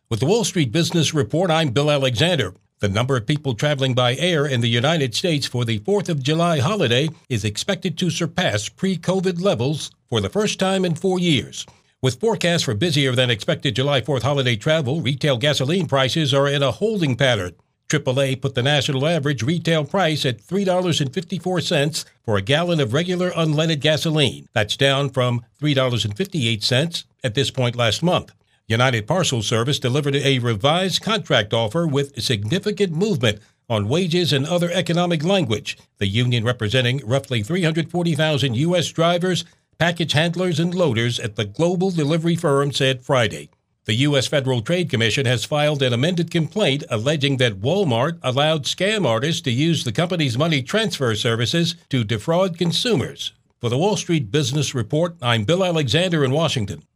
With the Wall Street Business Report, I'm Bill Alexander. The number of people traveling by air in the United States for the 4th of July holiday is expected to surpass pre-COVID levels for the first time in 4 years. With forecasts for busier than expected July 4th holiday travel, retail gasoline prices are in a holding pattern. AAA put the national average retail price at $3.54 for a gallon of regular unleaded gasoline. That's down from $3.58 at this point last month. United Parcel Service delivered a revised contract offer with significant movement on wages and other economic language. The union, representing roughly 340,000 U.S. drivers, package handlers, and loaders at the global delivery firm, said Friday. The U.S. Federal Trade Commission has filed an amended complaint alleging that Walmart allowed scam artists to use the company's money transfer services to defraud consumers. For the Wall Street Business Report, I'm Bill Alexander in Washington.